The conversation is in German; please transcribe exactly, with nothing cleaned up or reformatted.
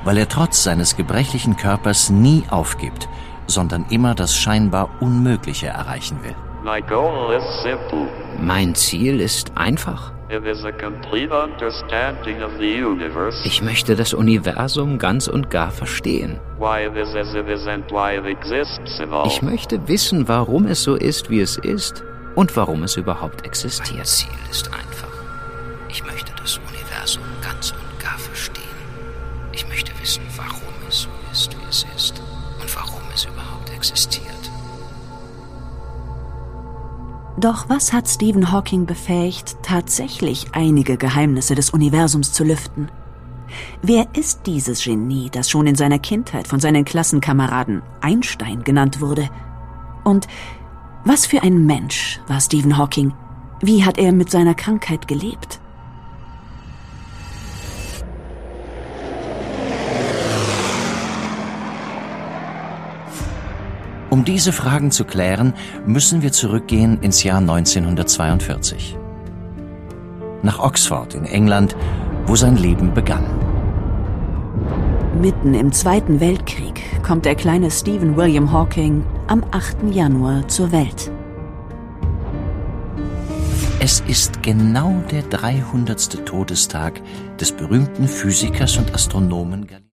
weil er trotz seines gebrechlichen Körpers nie aufgibt, sondern immer das scheinbar Unmögliche erreichen will. My goal is simple. Mein Ziel ist einfach. It is a complete understanding of the universe. Ich möchte das Universum ganz und gar verstehen. Why it is as it is and why it exists at all. Ich möchte wissen, warum es so ist, wie es ist und warum es überhaupt existiert. Mein Ziel ist einfach. Ich möchte das Universum ganz und gar verstehen. Ich möchte wissen, warum es so ist, wie es ist und warum es überhaupt existiert. Doch was hat Stephen Hawking befähigt, tatsächlich einige Geheimnisse des Universums zu lüften? Wer ist dieses Genie, das schon in seiner Kindheit von seinen Klassenkameraden Einstein genannt wurde? Und was für ein Mensch war Stephen Hawking? Wie hat er mit seiner Krankheit gelebt? Um diese Fragen zu klären, müssen wir zurückgehen ins Jahr neunzehnhundertzweiundvierzig. Nach Oxford in England, wo sein Leben begann. Mitten im Zweiten Weltkrieg kommt der kleine Stephen William Hawking am achten Januar zur Welt. Es ist genau der dreihundertste Todestag des berühmten Physikers und Astronomen Galilei.